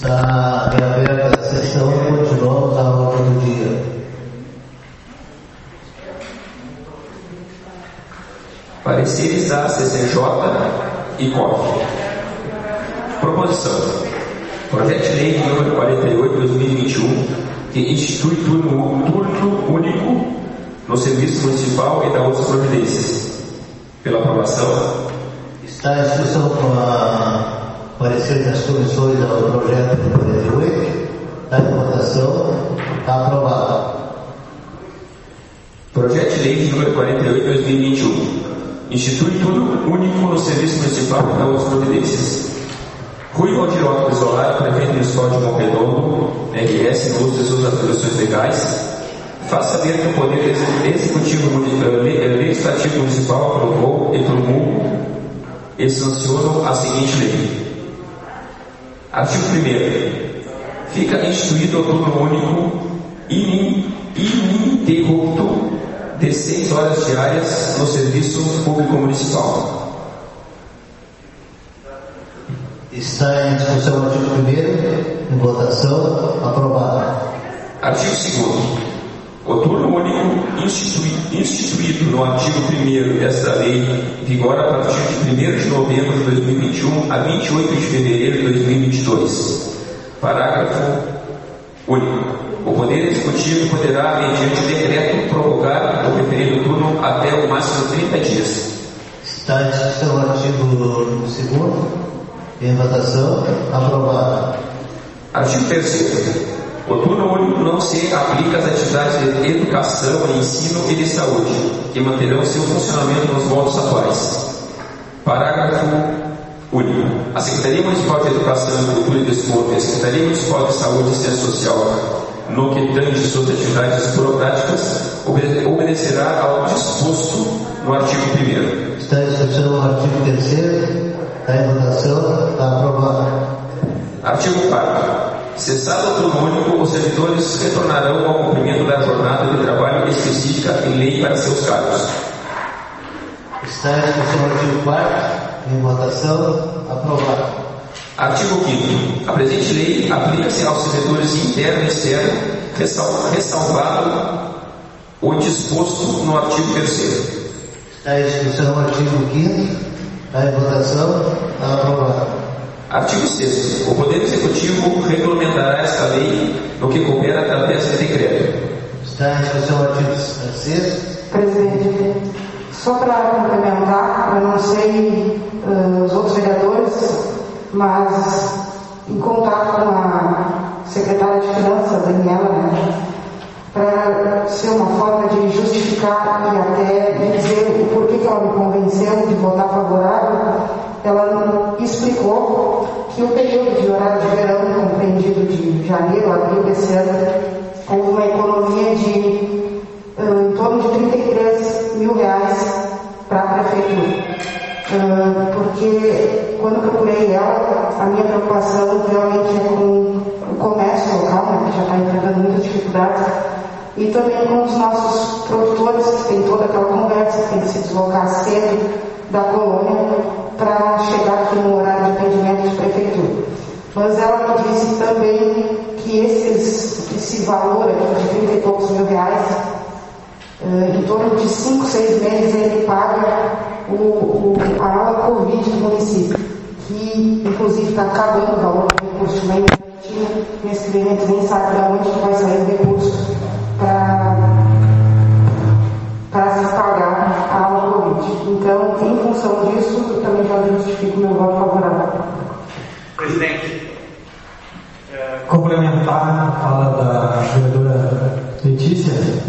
Está reaberta a sessão e continuamos a ordem do dia. Pareceres da CCJ e COF. Proposição. Projeto de lei número 48/2021, que institui turno único no serviço municipal e da outras providências. Pela aprovação. Está em discussão com a parecer das comissões ao projeto de 48. Está em votação. Está aprovado. Projeto de lei número 48/2021. Institui turno único no serviço municipal e da outras providências. Rui Valdir Otto Brizolara, prefeito municipal de Montedouro, RS, no uso de suas atribuições legais, faz saber que o Poder Executivo Legislativo Municipal aprovou e promulga e sanciona a seguinte lei. Artigo 1º. Fica instituído o turno único ininterrupto de 6 horas diárias no serviço público municipal. Está em discussão o artigo 1º, em votação, aprovado. Artigo 2º. O turno único instituído no artigo 1º desta lei vigora a partir de 1º de novembro de 2021 a 28 de fevereiro de 2022. Parágrafo único. O Poder Executivo poderá, mediante decreto, prorrogar o referido turno até o máximo 30 dias. Está em discussão o artigo 2º, em votação, aprovado. Artigo 3º. O turno único não se aplica às atividades de educação, ensino e de saúde, que manterão seu funcionamento nos moldes atuais. Parágrafo único. A Secretaria Municipal de Educação, Cultura e Desporto e a Secretaria Municipal de Saúde e Ciência Social, no que tange suas atividades burocráticas, obedecerá ao disposto no artigo 1º. Está em discussão o artigo 3º, está em votação, está aprovado. Artigo 4º. Cessado o turno único, os servidores retornarão ao cumprimento da jornada de trabalho específica em lei para seus cargos. Está em discussão o artigo 4º, em votação, aprovado. Artigo 5º. A presente lei aplica-se aos servidores interno e externo, ressalvado o disposto no artigo 3º. Está em discussão o artigo 5º, está em votação, está aprovado. Artigo 6º. O Poder Executivo regulamentará esta lei no que couber através de decreto. Está em discussão o artigo 6º. Presidente, só para complementar, eu não sei os outros vereadores, mas em contato com a secretária de Finanças, Daniela, para ser uma forma de justificar e até dizer o porquê que ela me convenceu de votar favorável, ela explicou que o período de horário de verão, compreendido de janeiro a abril desse ano, houve uma economia de em torno de R$33 mil para a prefeitura. Porque quando eu procurei ela, a minha preocupação realmente é com o comércio local, né, que já está enfrentando muitas dificuldades, e também com os nossos produtores, que tem toda aquela conversa, que tem que se deslocar cedo da colônia para chegar aqui no horário de atendimento de prefeitura. Mas ela me disse também que esse valor aqui de 30 e poucos mil reais, em torno de 5, 6 meses ele paga a ala Covid do município, que inclusive está acabando o valor do recurso de meio nesse cliente nem sabe de onde vai sair o recurso para se pagar a ala Covid. Então, em função disso, eu também já justifico meu voto favorável. Presidente. Complementar a fala da vereadora Letícia,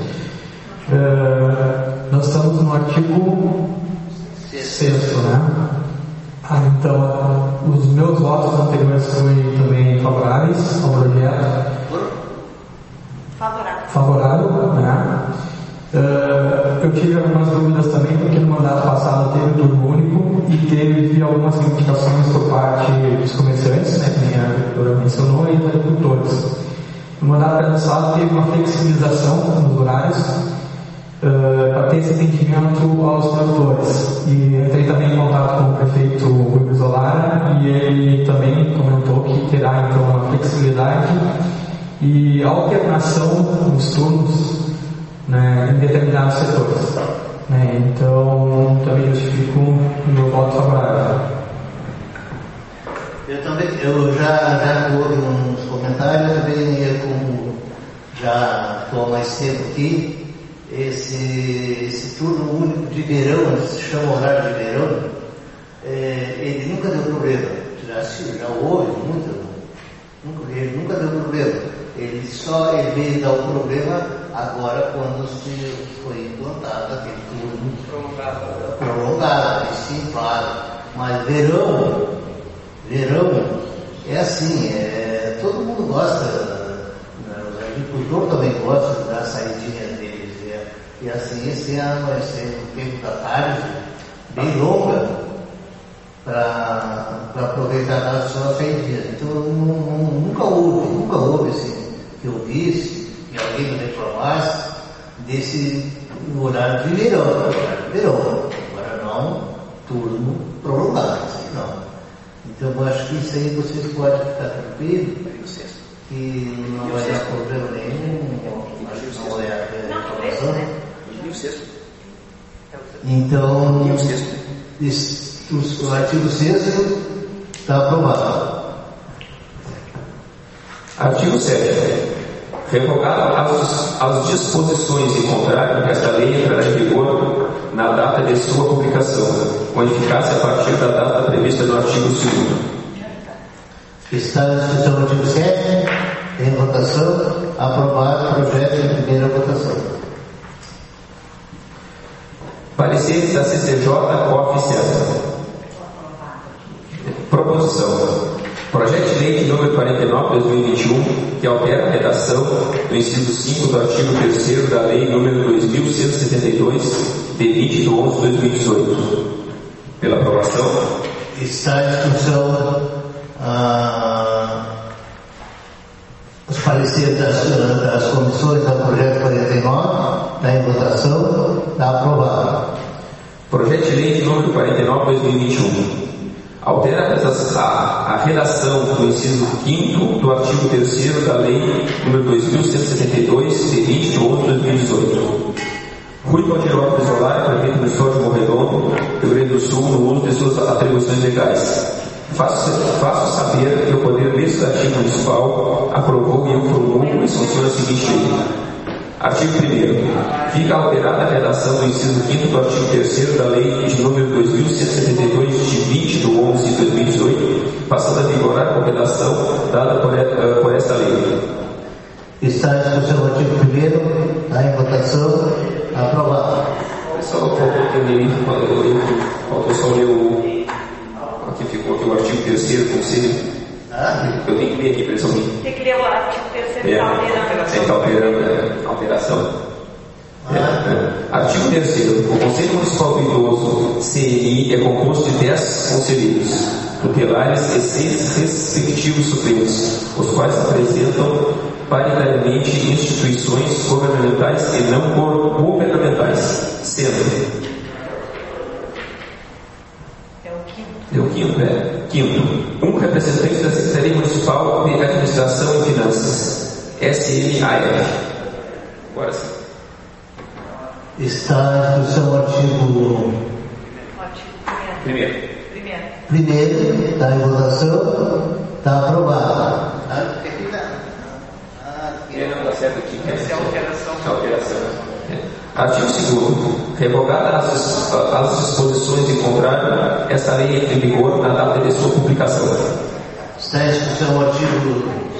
nós estamos no artigo 6º, né? Então, os meus votos anteriores foram também favoráveis ao projeto. Favorável, né? Eu tive algumas dúvidas também, porque no mandato passado teve turno único e teve algumas limitações por parte dos comerciantes, né, que a vereadora mencionou, e dos agricultores. No mandato passado teve uma flexibilização nos horários para ter esse atendimento aos produtores. E entrei também em contato com o prefeito Rui Brizolara e ele também comentou que terá então uma flexibilização flexibilidade e alternação nos turnos, né, em determinados setores. Né? Então, também justifico o meu voto favorável. Eu já houve uns comentários, também como já estou há mais tempo aqui, esse turno único de verão, se chama horário de verão, ele nunca deu problema. Já houve ele nunca deu problema. Ele veio dar o problema agora quando foi implantado aquele turno prolongado, sim, claro. Mas verão é assim, todo mundo gosta, o agricultor também gosta da saidinha deles. E assim, esse ano vai ser um tempo da tarde bem longa para aproveitar as suas saidinhas. Então nunca houve assim, que eu visse, que alguém me reclamasse desse horário de verão. Agora não, turno prolongado, assim, não. Então eu acho que isso aí vocês podem ficar tranquilos, que não vai dar problema nenhum, acho que não é a reclamação. Então, o artigo 6º está aprovado. Artigo 7º. Revogadas as disposições em contrário que esta lei entrará em vigor na data de sua publicação, com eficácia a partir da data prevista no artigo 2º. Está em discussão o artigo 7, em votação, aprovado o projeto em primeira votação. Pareceres da CCJ cooficiais. Proposição. Projeto de lei de número 49/2021, que altera a redação do inciso 5 do artigo 3º da lei número 2172, de 20/11/2018. Pela aprovação. Está em discussão os pareceres das comissões ao projeto 49, está em votação, está aprovado. Projeto de lei de número 49/2021. Altera a redação do inciso 5º do artigo 3º da lei número 2172, de 20/11/2018. Rui Valdir Lopes Zolar, prefeito municipal de Morredondo, Rio Grande do Sul, no uso de suas atribuições legais. Faço saber que o Poder Legislativo Municipal aprovou e eu promulgo e sanciona a seguinte lei. Artigo 1º. Fica alterada a redação do inciso 5º do artigo 3º da lei de número 2172, de 20/11/2018, passando a vigorar com a redação dada por esta lei. Está em discussão o artigo 1º, está em votação, aprovado. Só faltou ler faltou só ler aqui ficou aqui o artigo 3º, conselho. Eu tenho que ler aqui para eles ouvirem. Tem que ler o artigo 3º, está alterando a alteração. Artigo 3º. O Conselho Municipal do Idoso, CNI, é composto de 10 conselheiros tutelares e 6 respectivos suplentes, os quais apresentam paritariamente instituições governamentais e não governamentais, sendo quinto, um representante da Secretaria Municipal de Administração e Finanças, SMAF. Agora sim. Está em discussão o artigo 1º, está em votação, está aprovado. Não está certo aqui. Essa é a alteração. Artigo 2º. Revogadas as disposições em contrário, esta lei entra em vigor na data de sua publicação. Está em discussão o artigo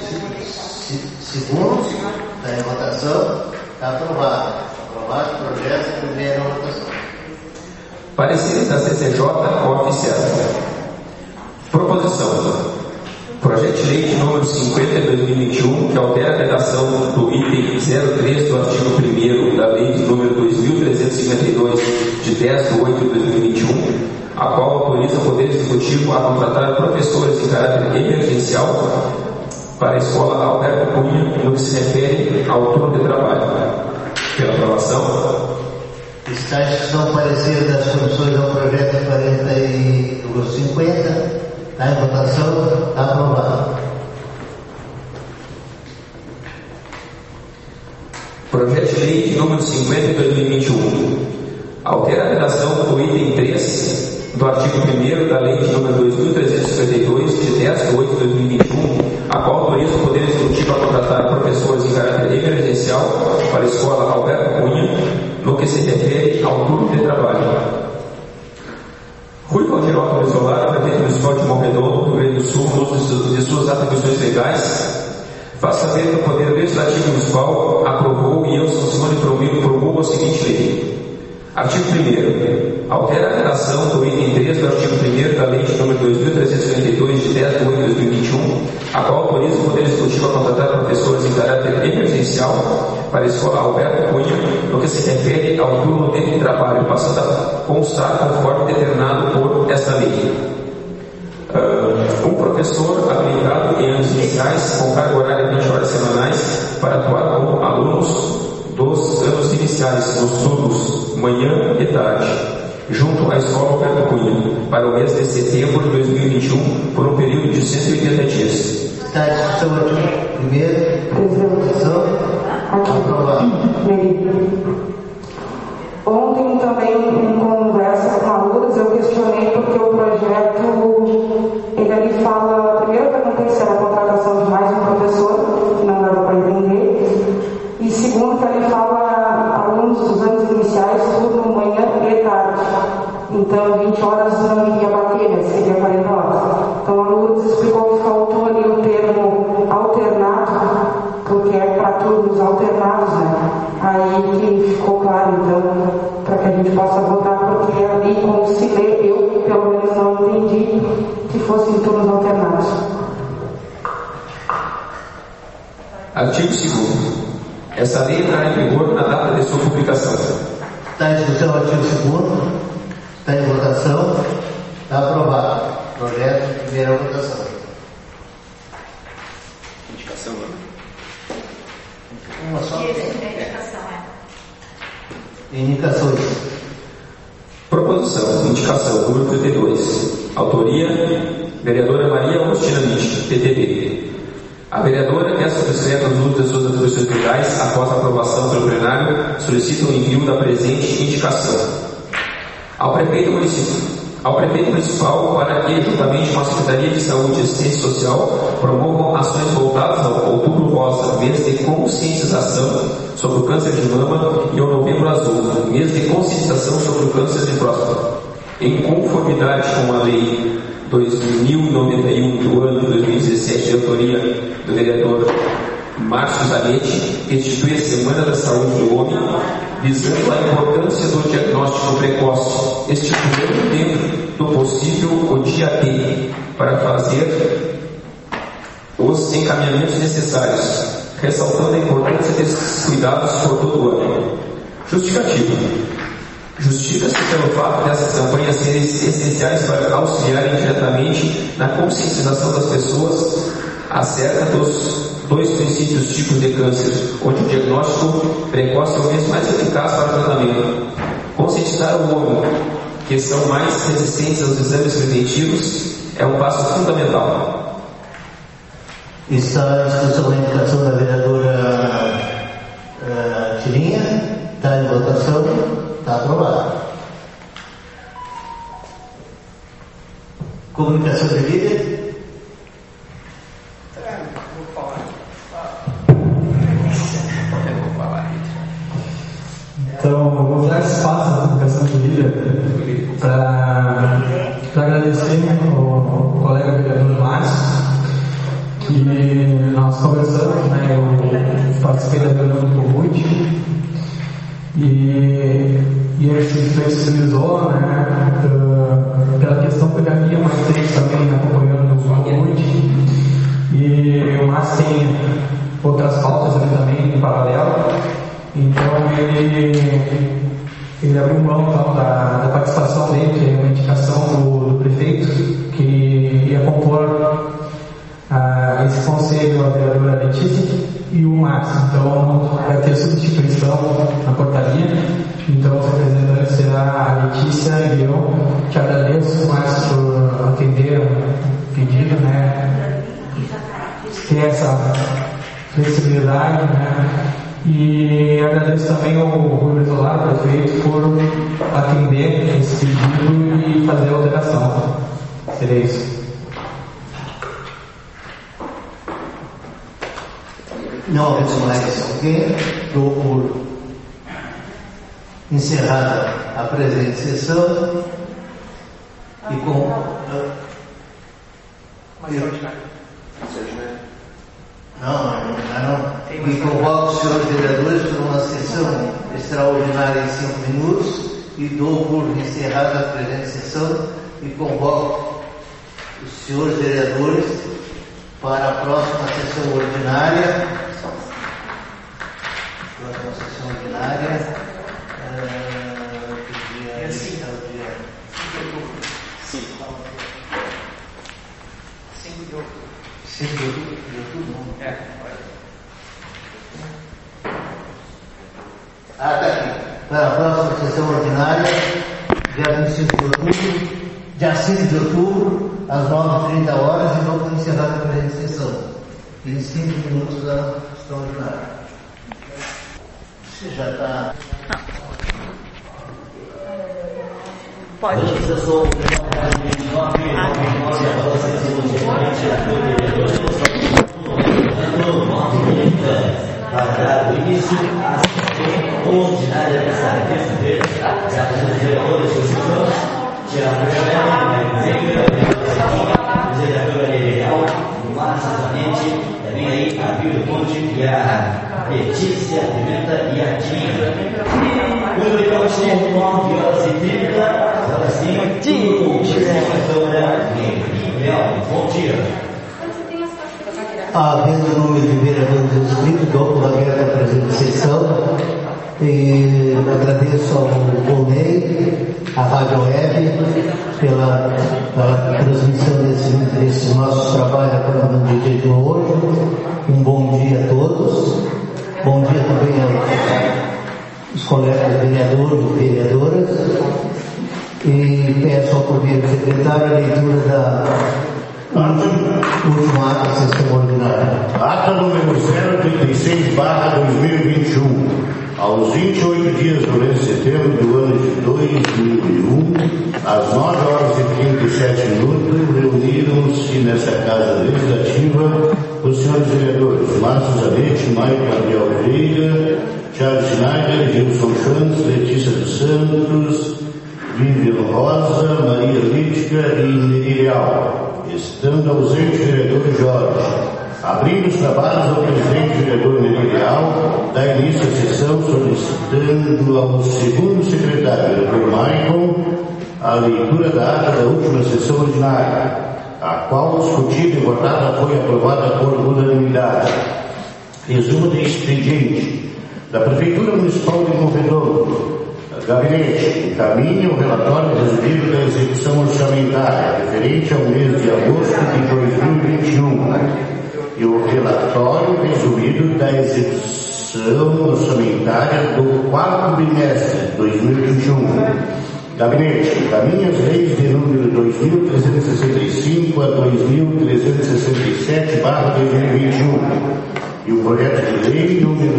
2º, está em votação, está aprovado. Aprovado o projeto em primeira votação. Pareceres da CCJ cooficiais. Proposição. Projeto de lei de número 50/2021, que altera a redação do item 03 do artigo 1º da lei de número 2352, de 10/8/2021, a qual autoriza o Poder Executivo a contratar professores em caráter emergencial para a Escola Alberto Cunha, no que se refere ao turno de trabalho. Pela aprovação. Está em discussão o parecer das comissões ao projeto 40/50. Está em votação, está aprovado. Projeto de Lei número 50 de 2021. Altera a redação do item 3 do artigo 1º da Lei de número 2.352, de 10 de 8 de 2021, a qual autoriza o Poder Executivo a contratar professores em caráter emergencial para a Escola Alberto Cunha, no que se refere ao turno de trabalho. Rui Valdiroto Isolado, prefeito municipal de Morredondo, Rio Grande do Sul, no uso de suas atribuições legais, faz saber que o Poder Legislativo Municipal aprovou e eu, São Simone Promilo, promulgo a seguinte lei. Artigo 1º. Altera a redação do item 3 do artigo 1º da Lei de número 2.352, de 10 de 8 de 2021, a qual autoriza o Poder Executivo a contratar professores em caráter emergencial para a Escola Alberto Cunha, no que se refere ao turno de trabalho, passando a constar conforme determinado por esta lei. Um professor habilitado em anos iniciais com carga horária de 20 horas semanais para atuar como alunos dos anos iniciais, nos turnos manhã e tarde, junto à Escola Alberto Cunha, para o mês de setembro de 2021, por um período de 180 dias. Está a discussão aqui. Primeiro, discussão. Aprovado. Ontem também, em conversa com a Lourdes, eu questionei porque o projeto, ele ali fala, primeiro eu perguntei se era a contratação de mais um professor, que não dava para entender, e segundo que ele fala alunos dos anos iniciais, turno manhã e tarde. Então 20 horas não iria bater, né? Seria 40 horas. Então a Lourdes explicou que faltou ali o termo alternado, porque é para turnos alternados, né? Aí que ficou claro, então, para que a gente possa votar, porque ali, como se lê, eu pelo menos não entendi que fossem turnos alternados. Artigo 2º. Essa lei entrará em vigor na data de sua publicação. Está em discussão o artigo 2º, está em votação, está aprovado. Projeto, primeira votação. Indicação, né? Uma só. Indicação, Indicações. Proposição, indicação, número 32. Autoria, vereadora Maria Agostina Mitch, PTB. A vereadora, que é subscreve os usos de suas atribuições legais, após a aprovação pelo plenário, solicita o envio da presente indicação ao prefeito municipal para que, juntamente com a Secretaria de Saúde e Assistência Social, promovam ações voltadas ao Outubro Rosa, mês de conscientização sobre o câncer de mama, e ao Novembro Azul, mês de conscientização sobre o câncer de próstata, em conformidade com a Lei 2091 do ano de 2017, de autoria do vereador Márcio Zanetti, que institui a Semana da Saúde do Homem, visando a importância do diagnóstico precoce, estipulando dentro do possível o dia D, para fazer os encaminhamentos necessários, ressaltando a importância desses cuidados por todo o ano. Justificativa. Justifica-se pelo fato dessas campanhas serem essenciais para auxiliarem diretamente na conscientização das pessoas acerca dos dois princípios tipos de câncer, onde o diagnóstico precoce é o meio mais eficaz para o tratamento. Conscientizar o homem, que são mais resistentes aos exames preventivos, é um passo fundamental. Está em discussão a indicação da vereadora Tirinha. Está em votação. Está aprovado. Comunicação de líder. Então, eu vou usar esse espaço da comunicação de líder para agradecer ao colega vereador Márcio, que nós conversamos, né? Eu participei da reunião do Convite e ele se flexibilizou, né? Pela questão que ele havia mais tempo também acompanhando o Convite, e o Márcio tem outras pautas ali também em paralelo. Então ele abriu mão então, da participação dele, que é uma indicação do prefeito, que ia compor esse conselho, a vereadora Letícia e o Márcio. Então vai ter substituição na portaria. Então o representante será a Letícia, e eu te agradeço, Márcio, por atender o pedido, né? Ter essa flexibilidade, né? E agradeço também ao Rui Brizolara, prefeito, por atender esse pedido e fazer a alteração. Seria isso. Não havendo mais alguém, dou por encerrada a presente sessão e com e convoco os senhores vereadores para uma sessão extraordinária em 5 minutos e dou por encerrada a presente sessão e convoco os senhores vereadores para a próxima sessão ordinária. Está aqui. Para a próxima sessão ordinária, dia 25 de outubro, dia 5 de outubro, às 9h30 e vou por encerrar a presente sessão. Em 5 minutos da sessão ordinária. Você já está. Pode. Para dar início à sessão ordinária dessa terça-feira, já que os vereadores e os senhores tiraram o presidente da Câmara Vereal, mais exatamente, vem aí a Bíblia Ponte e a Letícia Pimenta e a Tina. Quando ele vai ser 9h30, agora sim, tudo a Câmara Vereal. Bom dia. Havendo o número de vereadores inscritos, dou por aberta a presente sessão e agradeço ao Volney, à Rádio Web, pela transmissão desses nossos trabalhos no dia de hoje. Um bom dia a todos. Bom dia também aos colegas vereadores e vereadoras. E peço ao poder secretário a leitura da último ato da sessão ordinária. Ata número 036/2021. Aos 28 dias do mês de setembro do ano de 2001, às 9h37, reuniram-se nessa Casa Legislativa os senhores vereadores Márcio Zanetti, Maio Gabriel Pereira, Charles Schneider, Gilson Santos, Letícia dos Santos, Vivian Rosa, Maria Lítica e Mirial. Estando ausente o vereador Jorge. Abrindo os trabalhos ao presidente vereador Mirial, dá início à sessão solicitando ao segundo secretário, vereador Maicon, a leitura da ata da última sessão ordinária, a qual discutida e votada foi aprovada por unanimidade. Resumo de expediente da Prefeitura Municipal de Montevideo. Gabinete encaminha o relatório resumido da execução orçamentária referente ao mês de agosto de 2021 e o relatório resumido da execução orçamentária do 4º bimestre de 2021. Gabinete encaminha as leis de número 2.365 a 2.367/2021 e o projeto de lei número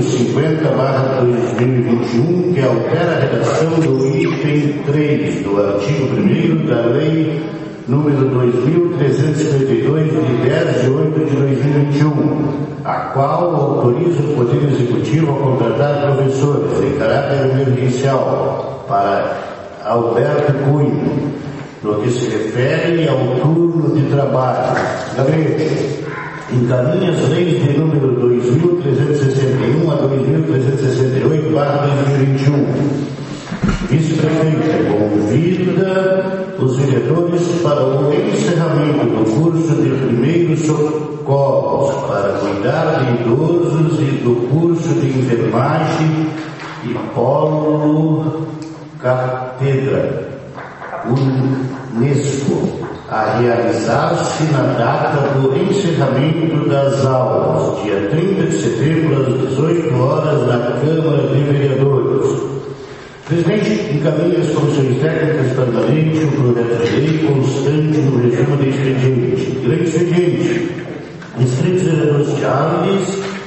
50/2021, que altera a redação do item 3 do artigo 1º da lei número 2.352, de 10 de 8 de 2021, a qual autoriza o Poder Executivo a contratar professores em caráter emergencial para Alberto Cunha, no que se refere ao turno de trabalho. Gabinete encaminha as leis de número 2.361 a 2.368/2021. Vice-prefeita convida os vereadores para o encerramento do curso de primeiros socorros para cuidar de idosos e do curso de enfermagem e polo cátedra Unesco, a realizar-se na data do encerramento das aulas, dia 30 de setembro, às 18 horas, na Câmara de Vereadores. Presidente, encaminha as comissões técnicas permanentes o projeto de lei constante no regime de expediente. Grande expediente. Inscritos vereadores Charles,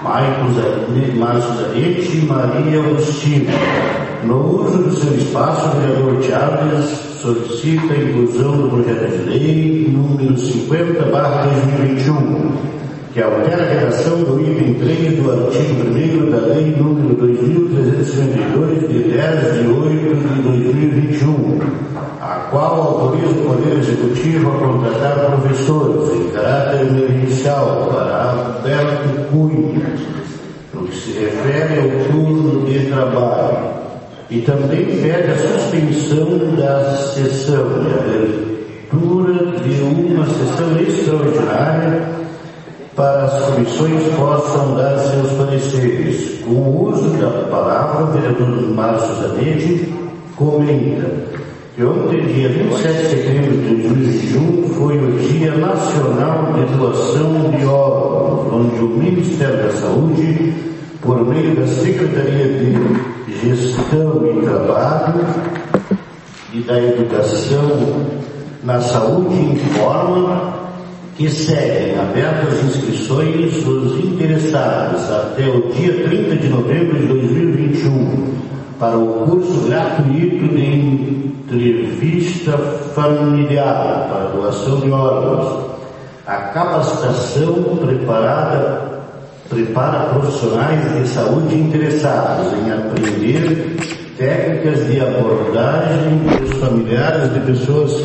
Márcio Zanetti e Maria Agostina. No uso do seu espaço, o vereador Chaves solicita a inclusão do projeto de lei número 50/2021, que altera a redação do item 3 do artigo 1º da lei número 2.352, de 10 de 8 de 2021, a qual autoriza o Poder Executivo a contratar professores em caráter emergencial para Alberto Cunha, no que se refere ao turno de trabalho. E também pede a suspensão da sessão de abertura de uma sessão extraordinária para as comissões possam dar seus pareceres. Com o uso da palavra, o vereador Márcio Zanetti comenta que ontem, dia 27 de setembro de 2021, foi o Dia Nacional de Doação de Órgãos, onde o Ministério da Saúde, por meio da Secretaria de Gestão e Trabalho e da Educação na Saúde, informa que seguem abertas inscrições dos interessados até o dia 30 de novembro de 2021 para o curso gratuito de entrevista familiar para doação de órgãos. A capacitação prepara profissionais de saúde interessados em aprender técnicas de abordagem dos familiares de pessoas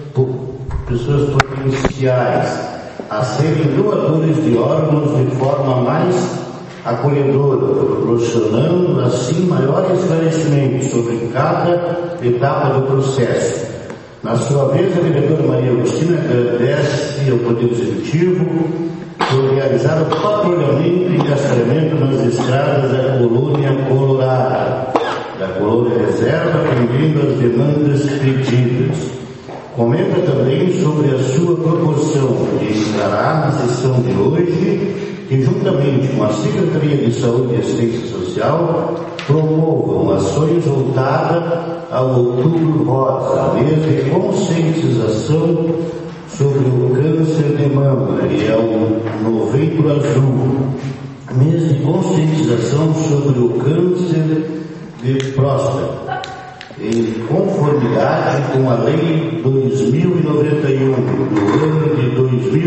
potenciais a serem doadores de órgãos de forma mais acolhedora, proporcionando assim maior esclarecimento sobre cada etapa do processo. Na sua vez, a vereadora Maria Agostina agradece ao Poder Executivo por realizar o patrulhamento e rastreamento nas estradas da colônia Colorado, da colônia Reserva, atendendo às demandas pedidas. Comenta também sobre a sua proporção de encarar na sessão de hoje que, juntamente com a Secretaria de Saúde e Assistência Social, promovam ações voltadas ao Outubro Rosa, mês de conscientização sobre o câncer de mama e ao Novembro Azul, mês de conscientização sobre o câncer de próstata, em conformidade com a Lei 2091 do ano de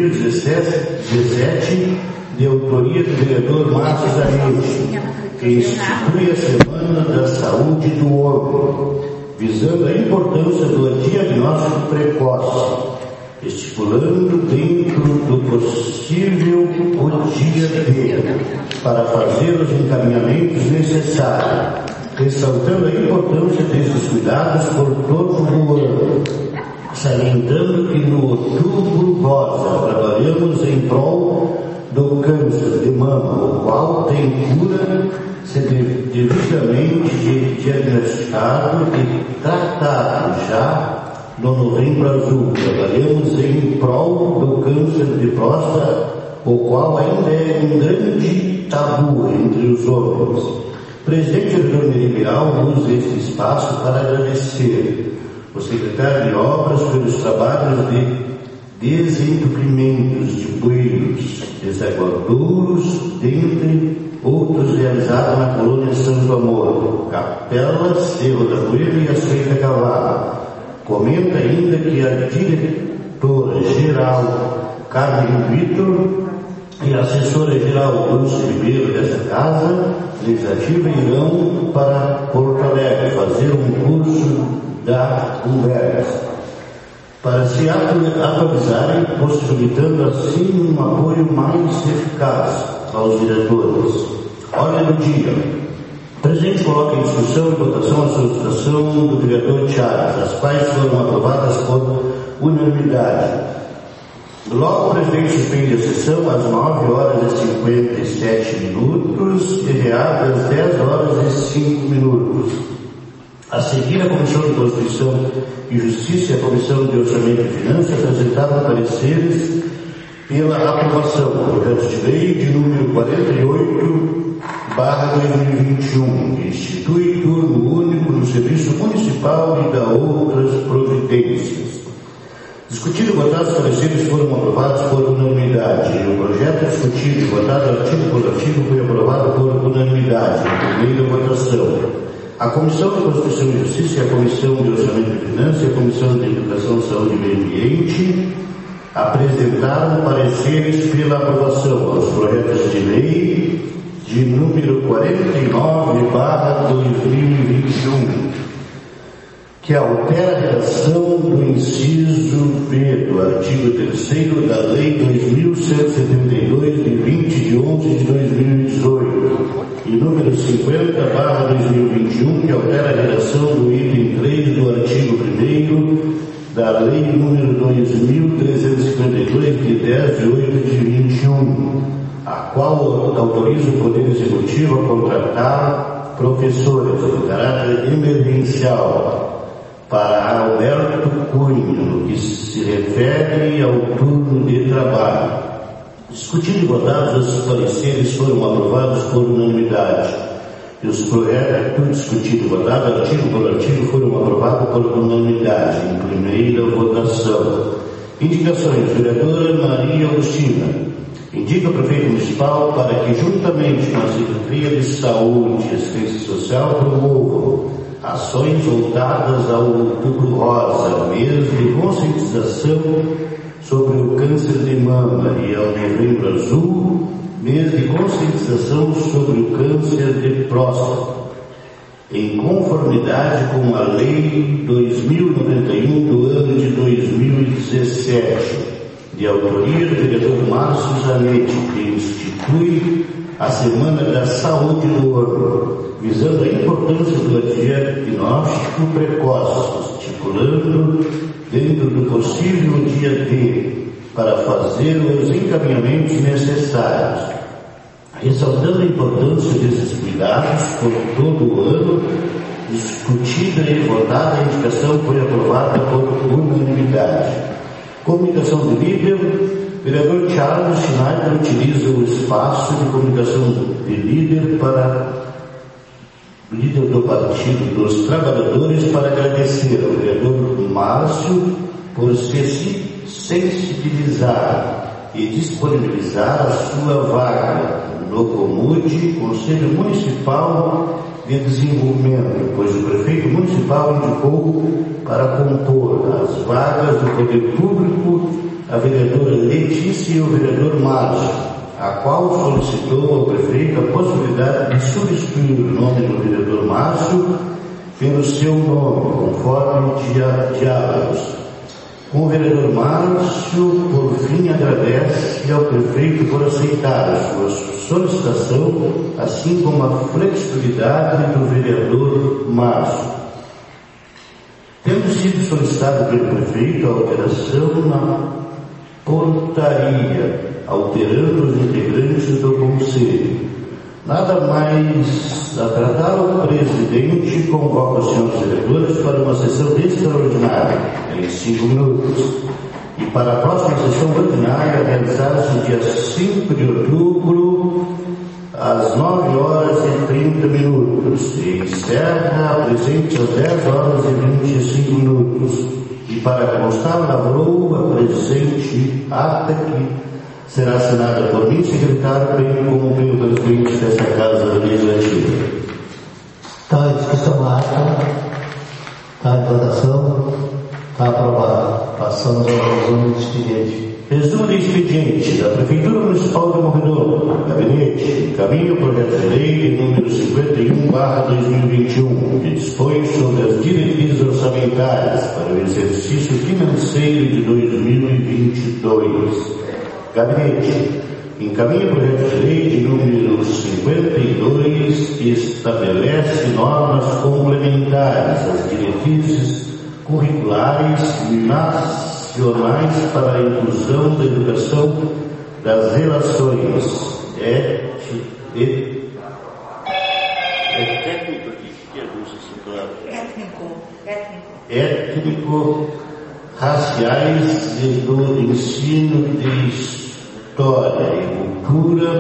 2017, de autoria do vereador Márcio Zanetti, que institui a Semana da Saúde do Homem, visando a importância do diagnóstico precoce, estipulando dentro do possível o dia D, para fazer os encaminhamentos necessários, ressaltando a importância desses cuidados por todo o ano, salientando que no Outubro Rosa trabalhamos em prol do câncer de mama, o qual tem cura se devidamente diagnosticado e tratado já no Novembro Azul. Trabalhamos em prol do câncer de próstata, o qual ainda é um grande tabu entre os homens. O presidente Antônio Ribeirão usa este espaço para agradecer o secretário de Obras pelos trabalhos de desentupimentos de bueiros, desaguadouros, dentre outros realizados na colônia Santo Amor, Capelas, Cerro da Poeira e Açoita Cavalo. Comenta ainda que a diretora-geral Carmen Vitor e a assessora-geral Dulce Ribeiro dessa casa legislativa irão para Porto Alegre fazer um curso da conversa, para se atualizarem, possibilitando assim um apoio mais eficaz aos diretores. Ordem do dia. O presidente coloca em discussão e votação a solicitação do vereador Chaves, as quais foram aprovadas por unanimidade. Logo, o presidente suspende a sessão às 9h57 e reabre às 10h05. A seguir, a Comissão de Constituição e Justiça e a Comissão de Orçamento e Finanças apresentaram pareceres pela aprovação do projeto de lei de número 48/2021, que institui turno único no Serviço Municipal e dá outras providências. Discutido e votado, os pareceres foram aprovados por unanimidade. E o projeto discutido e votado artigo por artigo foi aprovado por unanimidade em primeira votação. A Comissão de Constituição e Justiça, a Comissão de Orçamento e Finanças e a Comissão de Educação, Saúde e Meio Ambiente apresentaram pareceres pela aprovação aos projetos de lei de número 49/2021, que altera a redação do inciso B do artigo 3º da Lei 2172, de 20 de 11 de 2018, e número 50/2021, que altera a redação do item 3 do artigo 1º da Lei número 2352, de 10 de 8 de 21, a qual autoriza o Poder Executivo a contratar professores de caráter emergencial para Alberto Cunha, no que se refere ao turno de trabalho. Discutido e votados, os pareceres foram aprovados por unanimidade. E os projetos discutidos e votados, artigo por artigo, foram aprovados por unanimidade em primeira votação. Indicações. Vereadora Maria Agostina indica o prefeito municipal para que, juntamente com a Secretaria de Saúde e Assistência Social, promovam ações voltadas ao Outubro Rosa, mês de conscientização sobre o câncer de mama, e ao Novembro Azul, mês de conscientização sobre o câncer de próstata, em conformidade com a Lei 2091 do ano de 2017, de autoria do vereador Márcio Zanetti, que institui a Semana da Saúde do ano, visando a importância do diagnóstico precoce, estipulando, dentro do possível dia D, para fazer os encaminhamentos necessários, ressaltando a importância desses cuidados por todo o ano. Discutida e votada, a indicação foi aprovada por unanimidade. Comunicação de líder. Vereador Charles Schneider utiliza o espaço de comunicação de líder do Partido dos Trabalhadores para agradecer ao vereador Márcio por se sensibilizar e disponibilizar a sua vaga no COMUD, Conselho Municipal de Desenvolvimento, pois o prefeito municipal indicou para compor as vagas do Poder Público a vereadora Letícia e o vereador Márcio, a qual solicitou ao prefeito a possibilidade de substituir o nome do vereador Márcio pelo seu nome, conforme diálogos. O vereador Márcio, por fim, agradece ao prefeito por aceitar a sua solicitação, assim como a flexibilidade do vereador Márcio. Tendo sido solicitado pelo prefeito a alteração na portaria, alterando os integrantes do Conselho. Nada mais a tratar, o presidente convoca os senhores vereadores para uma sessão extraordinária, em 5 minutos, e para a próxima sessão ordinária, realizar-se no dia 5 de outubro, às 9h30, e encerra a presente às 10h25. E para constar na broa presente ata que será assinada por mim, secretário, bem como pelo presidente dessa Casa Legislativa. Está em discussão a ata, está em votação, está aprovado. Passamos ao resumo do expediente. Resumo do expediente da Prefeitura Municipal de Morredouro, Gabinete, encaminha o projeto de lei número 51/2021, que dispõe sobre as diretrizes orçamentárias para o exercício financeiro de 2022. Gabinete, encaminha o projeto de lei de número 52, que estabelece normas complementares às diretrizes curriculares nacionais para a inclusão da educação das relações étnico-raciais e do ensino de história e cultura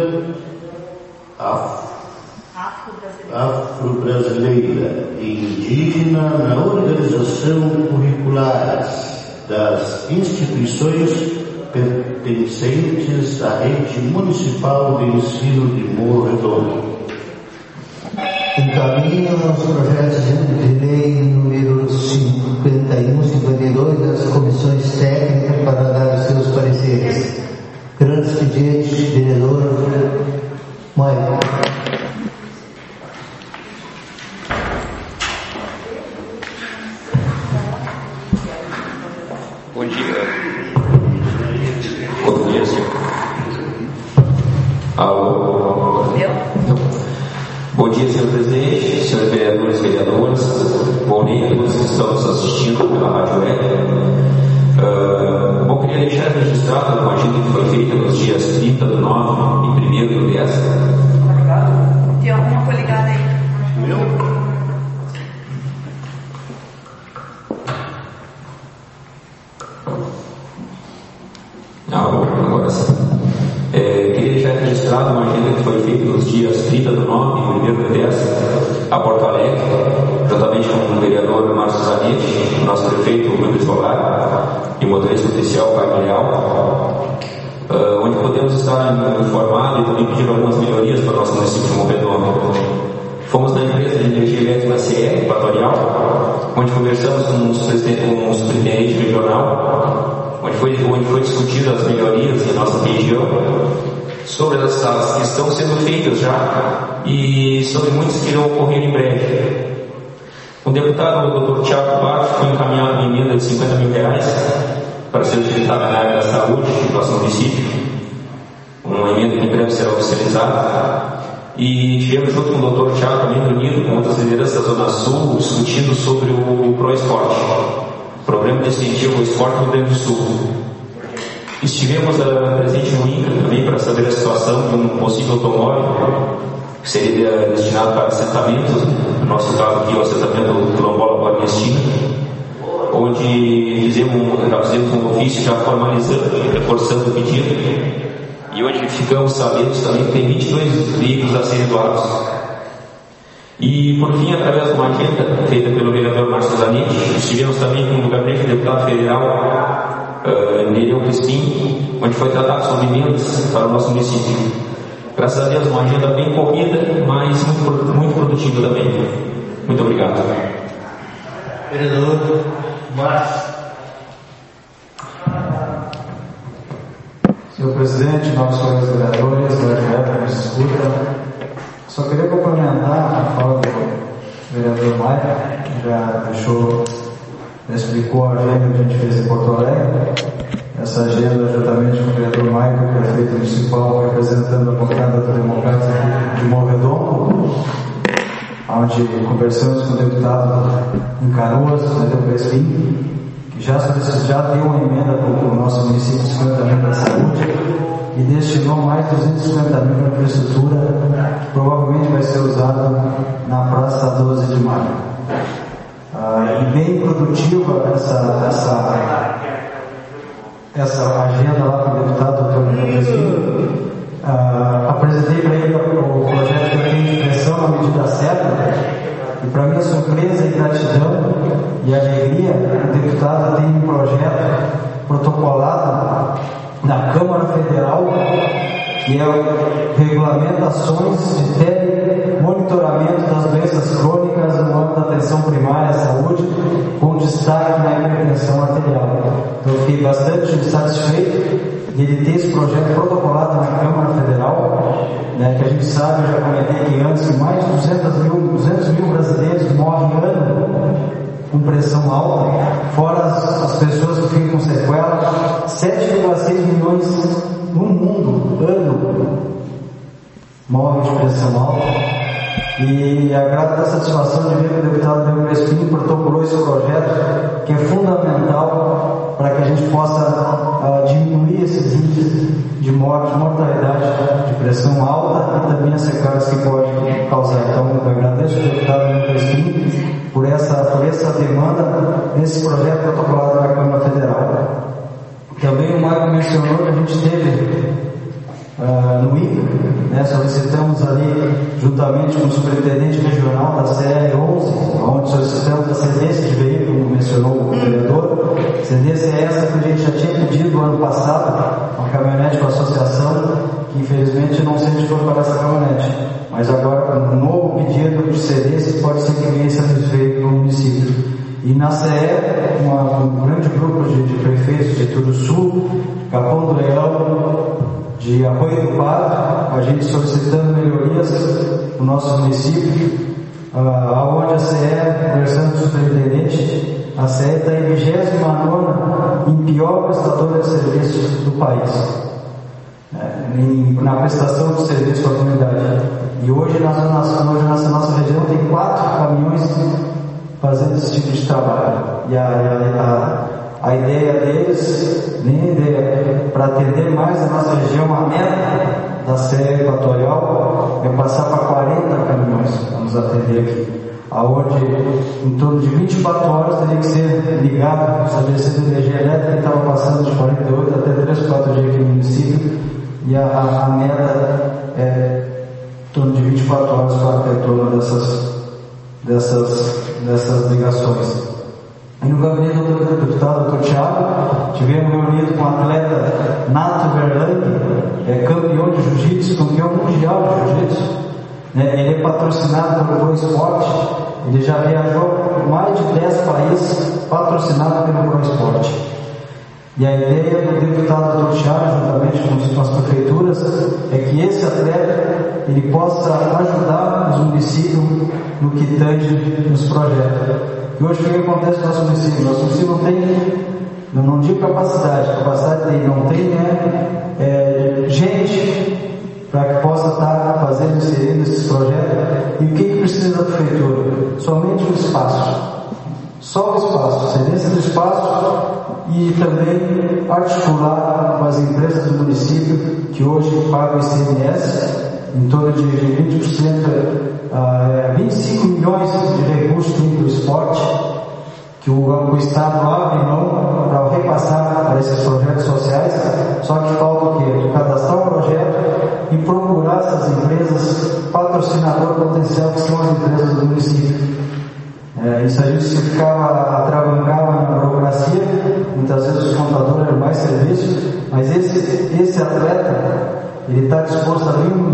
afro-brasileira e indígena na organização curriculares, das instituições pertencentes à rede municipal de ensino de Morro Redondo. Encaminho os projetos de lei número 51 e 52 das comissões técnicas para dar os seus pareceres. Grande expediente, vereador Maio. Bom dia. Bom dia, senhor. Alô? Bom dia, senhor presidente, senhores vereadores e vereadoras, bom dia a todos que estão nos assistindo pela Rádio Web. Bom, queria deixar registrado uma agenda que foi feita nos dias 30 do 9 e 1º do 10. Tem alguma coisa ligada aí? Meu? Agora sim. Queria deixar registrado uma agenda que foi feita nos dias 30 do 9 e 1º do 10 a Porto Alegre, juntamente com o vereador Márcio Zanetti, nosso prefeito Rubens Solar e o motorista oficial Caio Leal, onde podemos estar informados e também pedir algumas melhorias para o nosso município de Morro Redondo. Fomos na empresa de energia elétrica CE Equatorial, onde conversamos com um superintendente regional, onde foi discutido as melhorias em nossa região, sobre as que estão sendo feitas já e sobre muitas que irão ocorrer em breve. O deputado, o Dr. Tiago Barros, foi encaminhado uma emenda de R$50 mil para ser utilizada na área da saúde do nosso município, uma emenda que em breve será oficializada. E tivemos junto com o Dr. Tiago também reunido com outras lideranças da Zona Sul, discutindo sobre o ProEsporte, Programa de Incentivo ao Esporte no Rio Grande do Sul. Estivemos presente no INCRA também para saber a situação de um possível automóvel que seria destinado para assentamentos, no nosso caso aqui o assentamento do Quilombola Palestina, onde fizemos um ofício já formalizando e reforçando o pedido, e onde ficamos sabendo também que tem 22 veículos a serem doados. E por fim, através de uma agenda feita pelo vereador Márcio Zanetti, estivemos também com o gabinete do deputado federal Nereu Crispim, onde foi tratado sobre emendas para o nosso município. Graças a Deus, uma agenda bem corrida, mas muito produtiva também. Muito obrigado. Vereador Márcio. Senhor presidente, novos colegas vereadores, que nos escuta, só queria complementar a fala do vereador Maia, que já explicou a agenda que a gente fez em Porto Alegre. Essa agenda, juntamente com o vereador Maia, o prefeito municipal, representando a bancada do Democrata de Morro Redondo, onde conversamos com o deputado em Canoas, Nereu Crispim, que já deu uma emenda para o nosso município de 50 mil para a saúde e destinou mais 250 mil para a infraestrutura, que provavelmente vai ser usado na Praça 12 de Maio. E bem produtiva essa agenda lá para o deputado Dr. Nereu Crispim. Apresentei para ele o projeto que eu tenho de pressão na medida certa. E para minha surpresa e gratidão e alegria, o deputado tem um projeto protocolado na Câmara Federal, que é regulamentações de telemonitoramento das doenças crônicas no âmbito da atenção primária à saúde, com destaque na hipertensão arterial. Então eu fiquei bastante satisfeito de ele ter esse projeto protocolado na Câmara Federal, que a gente sabe, eu já comentei aqui antes, que mais de 200 mil brasileiros morrem ano com pressão alta, fora as pessoas que ficam com sequelas, 7,6 milhões no mundo, ano, morrem de pressão alta. E agrada a satisfação de ver que o deputado Nereu Crispim protocolou esse projeto, que é fundamental para que a gente possa diminuir esses índices de morte, mortalidade de pressão alta e também as sequelas que pode causar. Então, eu agradeço ao deputado Nereu Crispim por essa demanda nesse projeto protocolado na Câmara Federal. Também o Marco mencionou que a gente teve no INCA, né? Solicitamos ali, juntamente com o superintendente regional da CR11, onde solicitamos a cedência de veículo, como mencionou o vereador. Cedência é essa que a gente já tinha pedido ano passado, uma caminhonete com a associação, que infelizmente não sei de for para essa caminhonete, mas agora um novo pedido de cedência pode ser que venha esse veículo no município. E na CE, um grande grupo de prefeitos de Turuçu, Capão do Leão, de Arroio do Pato, a gente solicitando melhorias no nosso município, aonde a CE, conversando com o superintendente, a CE está em 29ª em pior prestadora de serviços do país, na prestação de serviço para a comunidade. E hoje nessa nossa região tem 4 caminhões fazendo esse tipo de trabalho. E a ideia deles, minha ideia, para atender mais a nossa região, a meta da CE Equatorial é passar para 40 caminhões para nos atender aqui, aonde em torno de 24 horas teria que ser ligado, estabelecido energia elétrica, que estava passando de 48 até 3, 4 dias aqui no município, e a meta é em torno de 24 horas para ter torno dessas ligações. E no gabinete do deputado Dr. Thiago, tivemos reunido com o atleta Nato Verlang, campeão de jiu-jitsu, campeão mundial de jiu-jitsu. Ele é patrocinado pelo Pro Esporte, ele já viajou por mais de 10 países patrocinado pelo Pro Esporte. E a ideia do deputado Dr. Thiago, juntamente com as prefeituras, é que esse atleta ele possa ajudar os municípios no que tange nos projetos. E hoje o que acontece no nosso município? Nosso município não tem, não digo capacidade tem, não tem gente para que possa estar fazendo, inserindo esses projetos. E o que precisa da prefeitura? Somente o espaço. Só o espaço, cedência do espaço e também articular com as empresas do município que hoje pagam ICMS, em torno de 20%, 25 milhões de recursos para o esporte, que o Estado abre mão para repassar para esses projetos sociais, só que falta o quê? Cadastrar um projeto e procurar essas empresas patrocinador potencial, que são as empresas do município. Isso a gente se ficava atravancava na burocracia, muitas vezes os contadores eram mais serviços, mas esse atleta ele está disposto a vir ao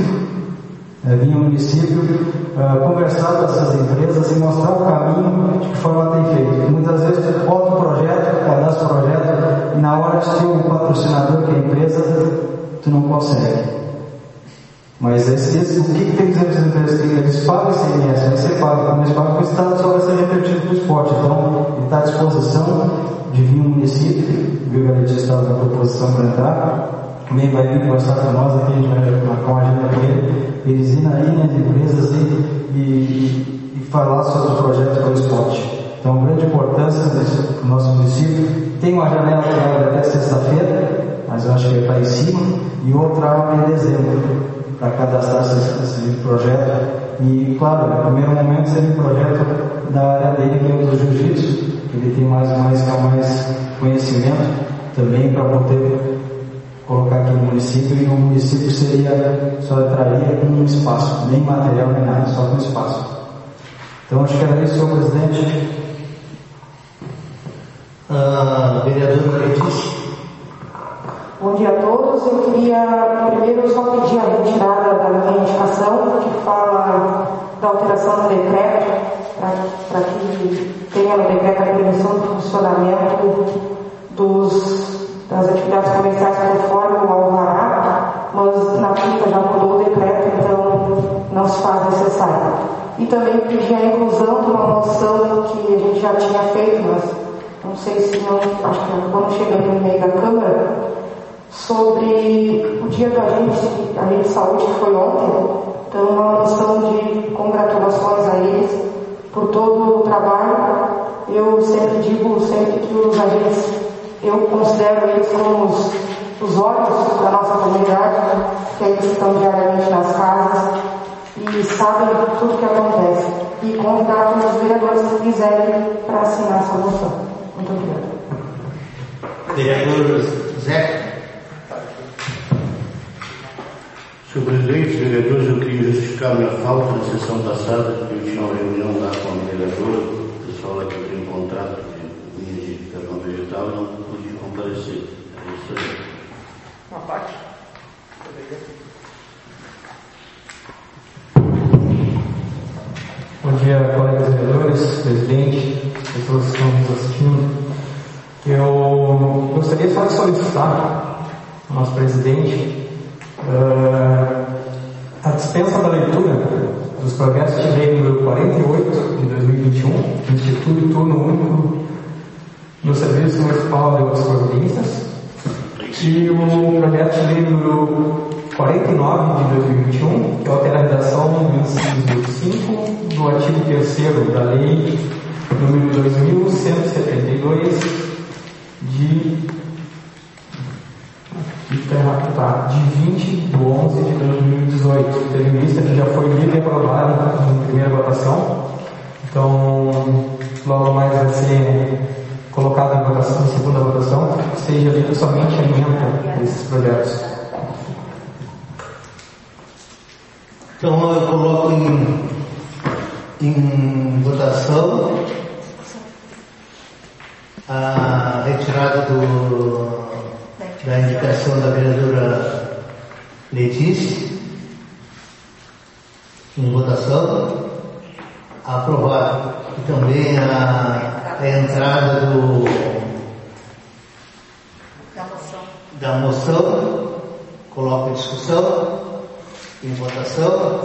município, conversar com essas empresas e mostrar o caminho de que forma tem feito. Muitas vezes tu bota um projeto, cadastra o projeto, e na hora de ter um patrocinador que é a empresa, tu não consegue. Mas o que tem que dizer para as empresas? Que eles pagam ICMS, vai ser pago, como eles pagam, o Estado só vai ser revertido para o esporte. Então, ele está à disposição de vir ao município, viu, a gente está na proposição para entrar. Também vai vir conversar com nós aqui, a gente vai marcar uma agenda com ele, eles irem aí nas empresas e falar sobre os projetos para o esporte. Então, grande importância para o nosso município. Tem uma janela que abre até sexta-feira, mas eu acho que vai estar em cima, e outra abre em dezembro, para cadastrar esse projeto. E, claro, no primeiro momento seria um projeto da área dele, que é o do jiu-jitsu, que ele tem mais conhecimento também para poder colocar aqui no município, e no município só entraria com um espaço, nem material nem nada, só com espaço. Então acho que era isso, senhor presidente. Vereador Cleiton. Bom dia a todos. Eu queria primeiro só pedir a retirada da minha indicação, que fala da alteração do decreto, para que tenha no decreto a permissão do funcionamento das atividades comerciais conforme o alvará, mas na FICA já mudou o decreto, então não se faz necessário. E também pedir a inclusão de uma moção que a gente já tinha feito, mas não sei se não, acho que quando chega no e-mail da Câmara, sobre o dia do agente de saúde, que foi ontem. Então, uma moção de congratulações a eles por todo o trabalho. Eu sempre digo que os agentes, eu considero eles como os olhos da nossa comunidade, que eles estão diariamente nas casas e sabem tudo o que acontece. E convidar os vereadores que quiserem para assinar essa moção. Muito obrigada. Vereador Zé. Senhor presidente, vereadores, eu queria justificar minha falta na sessão passada, porque eu tinha uma reunião lá com a vereadora, o pessoal lá que eu tenho um contrato de linha de carvão vegetal, e não pude comparecer. É isso aí. Uma parte? Bom dia, colegas vereadores, presidente, pessoas que estão nos assistindo. Eu gostaria só de solicitar ao nosso presidente a dispensa da leitura dos projetos de lei número 48 de 2021, que institui turno único no Serviço Municipal de outras providências, e o projeto de lei número 49 de 2021, que altera a redação do inciso 5 do artigo 3º da lei número 2172 de 20 de 11 de 2018, tendo em vista que já foi lida e aprovada na primeira votação. Então, logo mais vai ser colocado em votação, em segunda votação, seja lida somente a emenda desses projetos. Então, eu coloco em votação a retirada da indicação da vereadora Letícia. Em votação, aprovado. E também a entrada da moção, coloco em discussão, em votação.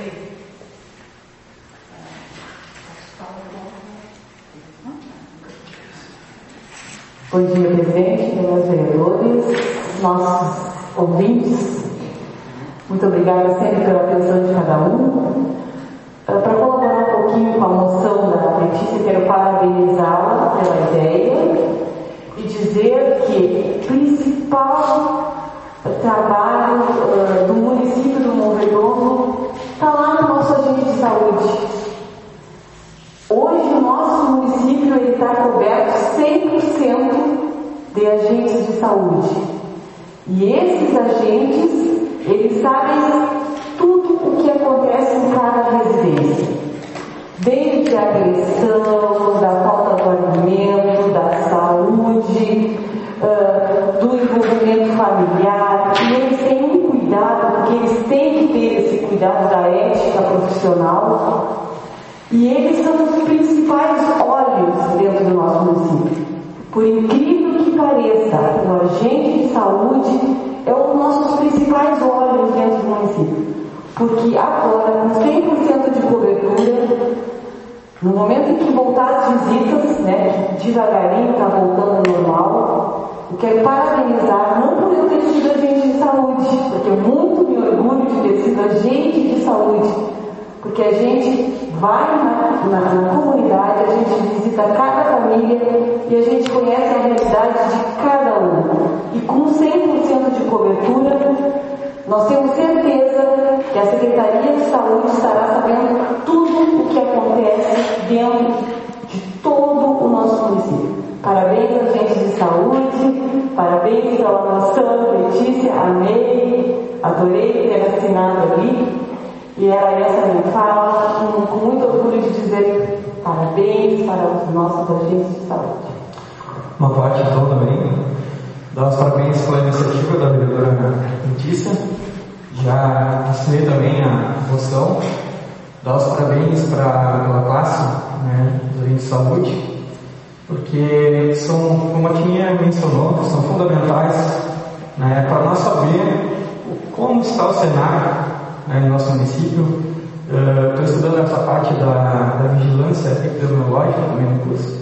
Bom dia, presidente, meus vereadores, nossos ouvintes. Muito obrigada sempre pela atenção de cada um. Para colaborar um pouquinho com a moção da Letícia, quero parabenizá-la pela ideia e dizer que o principal trabalho do município do Monte Redondo está lá no nosso agente de saúde. Hoje o nosso município está coberto 100% de agentes de saúde. E esses agentes, eles sabem tudo o que acontece em cada residência. Desde a agressão, da falta do alimento, da saúde, do envolvimento familiar. E eles têm um cuidado, porque eles têm que ter esse cuidado da ética profissional. E eles são os principais olhos dentro do nosso município. Por incrível que pareça, o agente de saúde é um dos nossos principais olhos dentro do município. Porque agora, com 100% de cobertura, no momento em que voltar as visitas, né, devagarinho está voltando ao normal, eu quero parabenizar, não por eu ter sido agente de saúde, porque eu muito me orgulho de ter sido agente de saúde, porque a gente vai na comunidade, a gente visita cada família e a gente conhece a realidade de cada um. E com 100% de cobertura, nós temos certeza que a Secretaria de Saúde estará sabendo tudo o que acontece dentro de todo o nosso município. Parabéns, agentes de saúde, parabéns pela moção, Letícia, amei, adorei ter assinado ali. E era essa a minha fala, com muito orgulho de dizer parabéns para os nossos agentes de saúde. Uma parte então também, dar os parabéns pela iniciativa da vereadora Letícia, já assinei também a moção, dar os parabéns pela classe, né, dos agentes de saúde, porque são, como a Tininha mencionou, são fundamentais, né, para nós saber como está o cenário, né, no nosso município. Estou estudando essa parte da vigilância epidemiológica também no curso,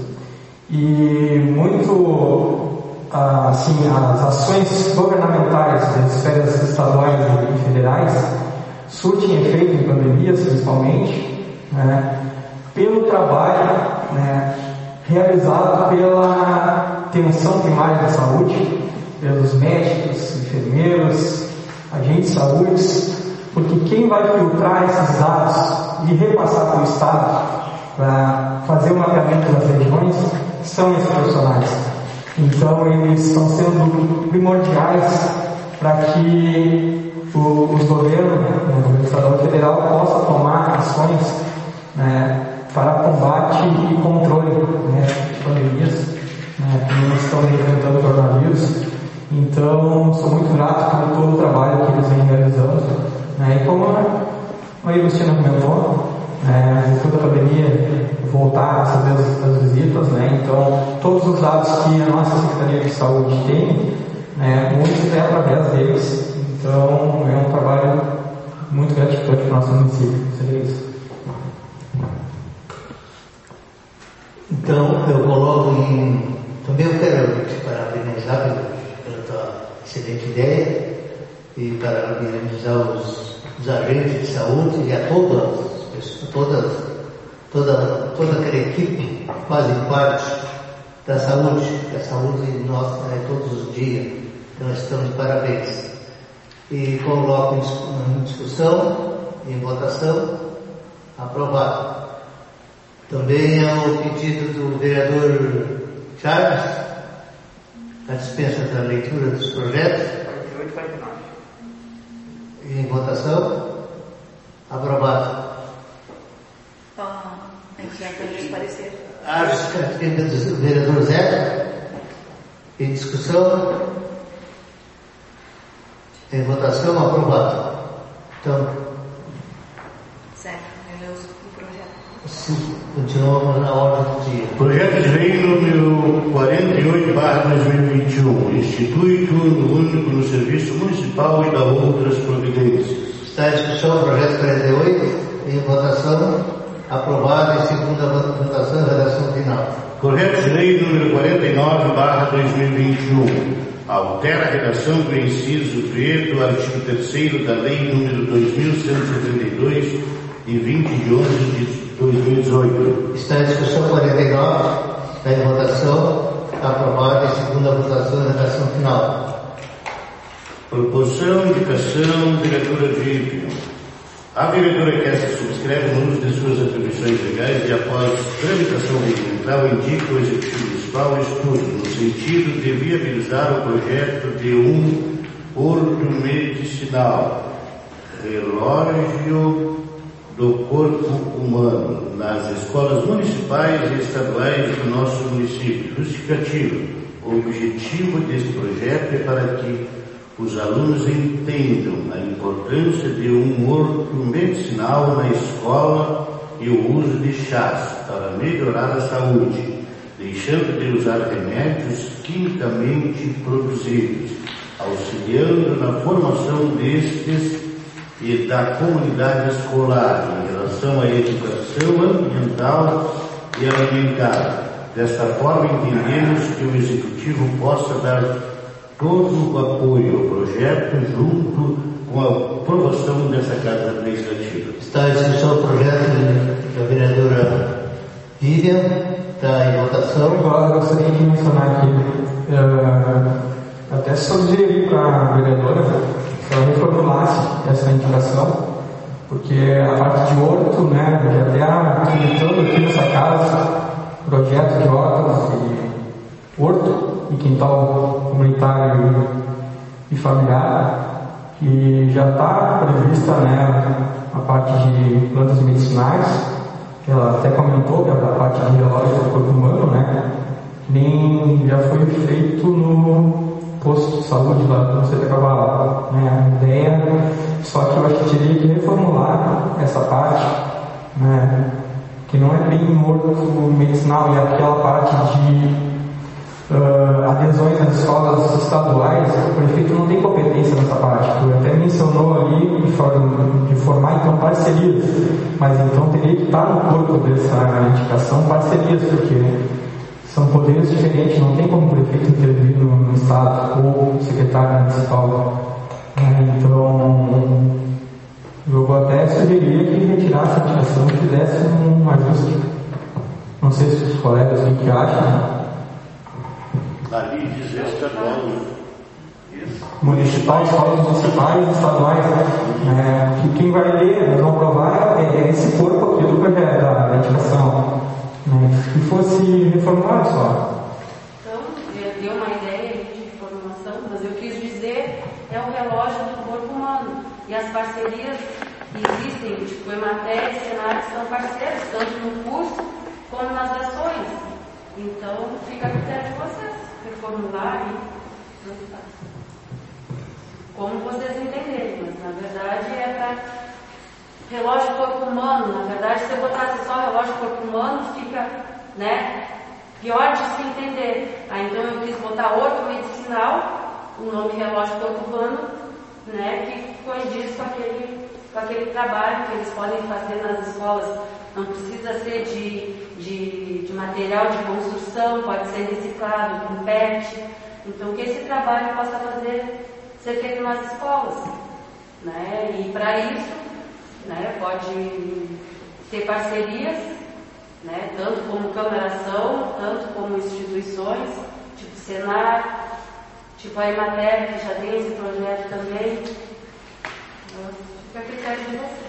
e muito assim, as ações governamentais das esferas estaduais e federais surtem efeito em pandemias, principalmente, né, pelo trabalho, né, realizado pela atenção primária da saúde, pelos médicos, enfermeiros, agentes de saúde, porque quem vai filtrar esses dados e repassar para o Estado para fazer o mapeamento das regiões são esses profissionais. Então eles estão sendo primordiais para que os governos, o governo estadual e federal, possa tomar ações, né, para combate e controle, né, de pandemias, né, que nós estamos enfrentando o coronavírus. Então, sou muito grato por todo o trabalho que eles vêm realizando, né, e como a Agostina comentou, depois da pandemia, voltar a fazer as visitas, né, então todos os dados que a nossa Secretaria de Saúde tem, né, muitos é através deles. Então, é um trabalho muito gratificante para o nosso município. Seria isso. Então, eu coloco também eu quero te parabenizar pela tua excelente ideia e parabenizar os agentes de saúde e a toda aquela equipe que fazem parte da saúde, que a saúde nossa é todos os dias. Então, estamos de parabéns. E coloco em discussão, em votação, aprovado. Também é o pedido do vereador Charles, a dispensa da leitura dos projetos. 4849. Em votação, aprovado. A gente vai fazer parecer. A dispensa do vereador Zé, em discussão, em votação, aprovado. Então, certo, o projeto. Continuamos na ordem do dia. Projeto de lei número 48/2021 institui turno único no serviço municipal e dá outras providências. Está em discussão o projeto 48, em votação, aprovado em segunda votação, redação final. Projeto de lei número 49/2021 altera a redação do inciso B do artigo 3º da lei número 2132 de 20 de 11 de 2018. Está em discussão 49, está em votação, aprovado em segunda votação, redação final. Proposição, indicação, vereadora Vivian. A vereadora que se subscreve no uso de suas atribuições legais e após tramitação regimental indica o Executivo Municipal estudo no sentido de viabilizar o projeto de um porto medicinal, relógio do corpo humano nas escolas municipais e estaduais do nosso município. Justificativo. O objetivo deste projeto é para que os alunos entendam a importância de um horto medicinal na escola e o uso de chás para melhorar a saúde, deixando de usar remédios quimicamente produzidos, auxiliando na formação destes e da comunidade escolar em relação à educação ambiental e alimentar. Desta forma, entendemos que o Executivo possa dar todo o apoio ao projeto junto com a aprovação dessa Casa Legislativa. Está em discussão o projeto da vereadora Vivian, está em votação. Agora eu gostaria de mencionar aqui, até sugerir para a vereadora que ela reformulasse essa indicação, porque a parte de horto, né, já até acreditando aqui nessa casa, projeto de hortas e horto e quintal comunitário e familiar, que já está prevista, né, a parte de plantas medicinais, que ela até comentou, que é a parte de relógio do corpo humano, né, que nem já foi feito no posto de saúde lá no Santa Cavallo, né, a ideia, só que eu acho que teria que reformular essa parte, né, que não é bem morto medicinal, e aquela parte de adesões às escolas estaduais, o prefeito não tem competência nessa parte. Tu até mencionou ali de formar então parcerias, mas então teria que estar no corpo dessa indicação parcerias, porque são poderes diferentes, não tem como o prefeito intervir no estado ou o secretário municipal. Então eu vou até sugerir que retirasse a indicação e fizesse um ajuste. Não sei se os colegas o que acham. Ali diz estadual. Municipais, escolas municipais, estaduais, que quem vai ler, nós vamos provar é esse corpo aqui do projeto da indicação. Se fosse reformular só. Então, deu uma ideia de formulação, mas eu quis dizer é o relógio do corpo humano. E as parcerias existem, tipo, Emater e Senar são parceiros, tanto no curso como nas ações. Então, fica a critério de vocês, reformular e como vocês entenderem, mas na verdade é para relógio corpo humano. Na verdade, se eu botasse só relógio corpo humano, fica, né, pior de se entender. Então eu quis botar orto medicinal, o nome relógio corpo humano, né, que condiz com aquele trabalho que eles podem fazer nas escolas. Não precisa ser de material de construção, pode ser reciclado, com PET. Então que esse trabalho possa ser feito nas escolas, né? E para isso, né, pode ter parcerias, né, tanto como Câmara-Ação, tanto como instituições, tipo Senar, tipo a Emater, que já tem esse projeto também. Fica a critério de vocês.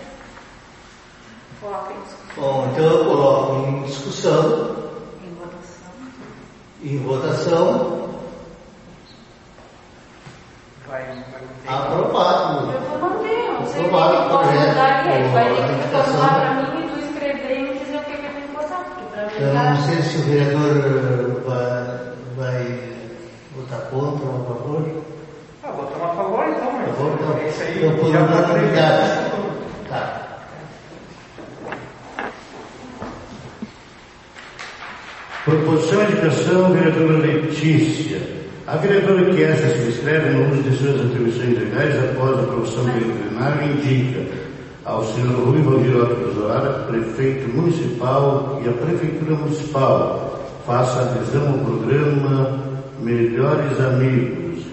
Bom, então eu coloco em discussão, em votação. Aprovado. Eu vou manter, não sei o que posso mudar aqui. Vai ter que formular para mim e tu escrever e dizer o que eu tenho que botar. Eu não sei se o vereador vai votar contra ou a favor. Votar a favor então, mas então, isso aí eu por unanimidade. Tá. Proposição de indicação, vereadora Letícia. A vereadora que esta se inscreve no uso de suas atribuições legais após a aprovação pelo plenário indica ao senhor Rui Valdir Otto Zoara, prefeito municipal, e a prefeitura municipal faça adesão ao programa Melhores Amigos,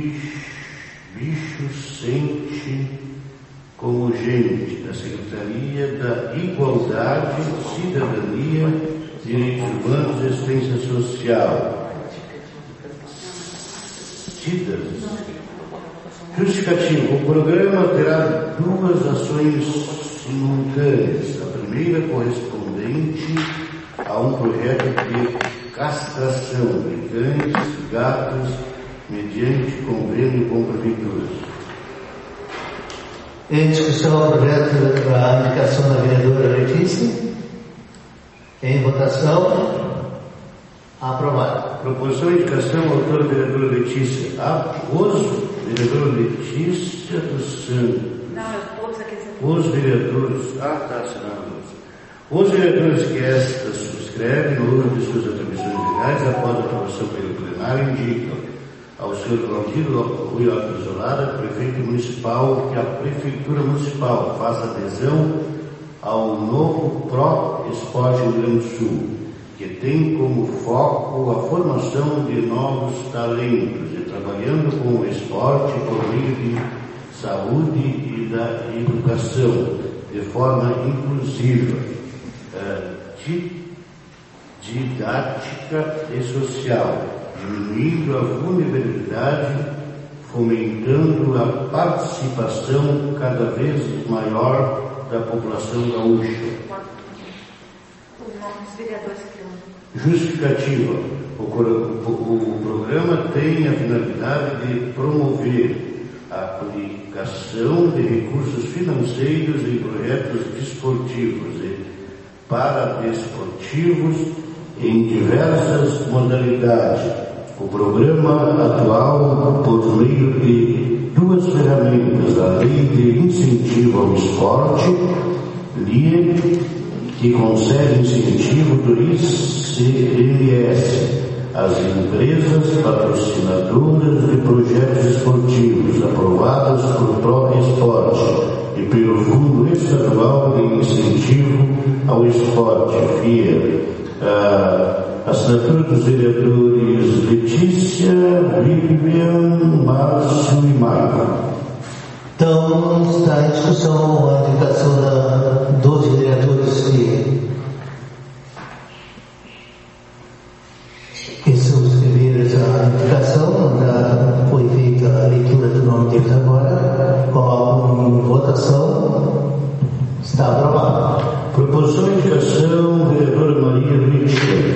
bichos sente como gente, da Secretaria da Igualdade, Cidadania, Direitos Humanos e Assistência Social. Justificativo. O programa terá duas ações simultâneas. A primeira correspondente a um projeto de castração de cães e gatos mediante convênio com prefeituras. Em discussão o projeto da indicação da vereadora Letícia. Em votação. Aprovado. Proposição de indicação, autora vereadora Letícia. Vereadora Letícia dos Santos. Não, todos aqueles. Os vereadores. Os vereadores que esta subscrevem no uso de suas atribuições legais após a aprovação pelo plenário indicam ao senhor Valdir Rui Otto Zolara, prefeito municipal, que a prefeitura municipal faça adesão ao novo Pro Esporte Rio Grande do Sul, que tem como foco a formação de novos talentos e trabalhando com o esporte por meio de saúde e da educação, de forma inclusiva, didática e social, diminuindo a vulnerabilidade, fomentando a participação cada vez maior da população gaúcha. Justificativa. O programa tem a finalidade de promover a aplicação de recursos financeiros em projetos desportivos e paradesportivos em diversas modalidades. O programa atual, por meio de duas ferramentas, a Lei de Incentivo ao Esporte, LIE, que concede incentivo do ICMS às empresas patrocinadoras de projetos esportivos aprovados por Pro Esporte e pelo Fundo Estadual de Incentivo ao Esporte, FIA. Assinatura dos vereadores Letícia, Vivian, Márcio e Marco. Então, está em discussão a indicação dos vereadores que subscreveram essa indicação. Foi feita a leitura do nome deles agora. Coloco em votação. Está aprovado. Proposição de indicação, vereadora Maria Richter.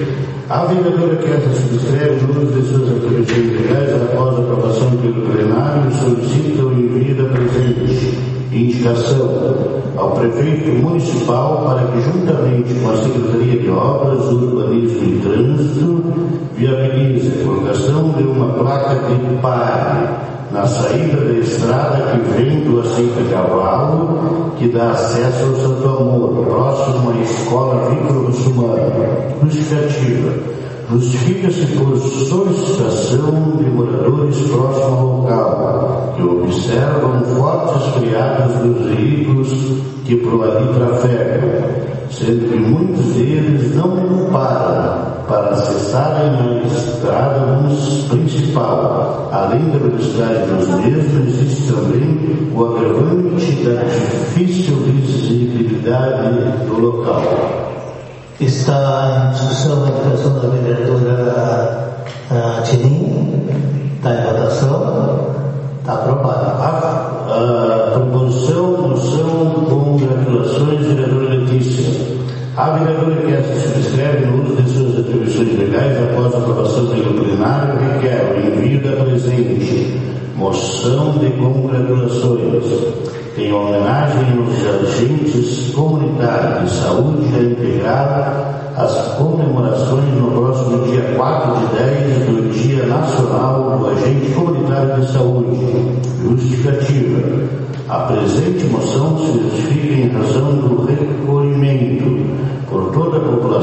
A vereadora que essa subscreve no uso de suas atribuições legais após a aprovação pelo plenário solicita o envio da presente indicação ao prefeito municipal para que, juntamente com a Secretaria de Obras, Urbanismo e Trânsito, viabilize a colocação de uma placa de pare na saída da estrada que vem do Aceita Cavalo, que dá acesso ao Santo Amor, próximo à Escola Vítor Russumano. Justificativa. Justifica-se por solicitação de moradores próximo ao local, que observam fortes friadas dos veículos que por ali trafegam, sendo que muitos deles não param para acessarem a estrada principal. Além da velocidade dos mesmos, existe também o agravante da difícil visibilidade do local. Está em discussão a indicação da vereadora Tinim. Está em votação. Está aprovada. A proposição, moção, congratulações, vereadora Letícia. A vereadora que essa subscreve no uso de suas atribuições legais após a aprovação pelo plenário requer o envio da presente moção de congratulações em homenagem aos agentes comunitários de saúde a integrar as comemorações no próximo dia 4 de 10 do Dia Nacional do Agente Comunitário de Saúde. Justificativa. A presente moção se justifica em razão do reconhecimento por toda a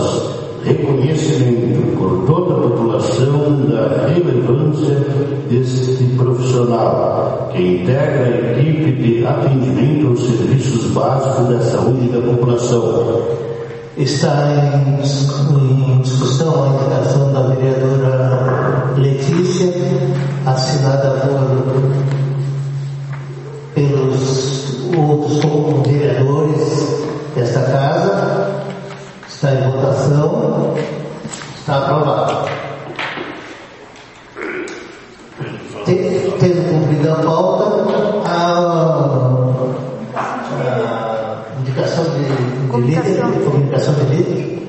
população da relevância deste profissional, que integra a equipe de atendimento aos serviços básicos da saúde da população. Está em discussão a indicação da vereadora Letícia, assinada pelos outros vereadores desta casa. Está em votação. Está aprovado. Tendo cumprido a pauta, a indicação de líder, comunicação de líder.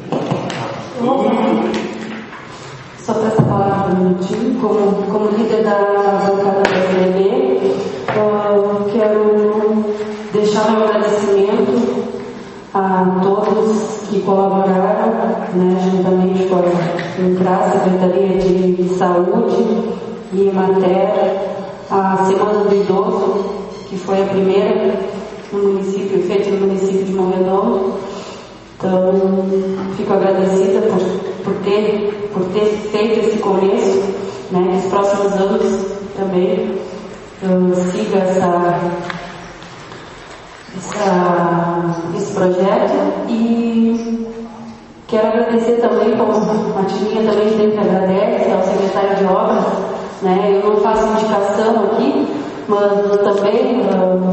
Só para essa palavra um minutinho, como líder da bancada da PSDB, quero deixar meu agradecimento a todos que colaboraram, juntamente com a Secretaria de Saúde e Emater, a Semana do Idoso, que foi a primeira no município, feita no município de Morredondo. Então, fico agradecida por ter feito esse começo, nos próximos anos também siga esse projeto. E quero agradecer também, como a Tininha também sempre agradece, ao secretário de obras. Eu não faço indicação aqui, mas também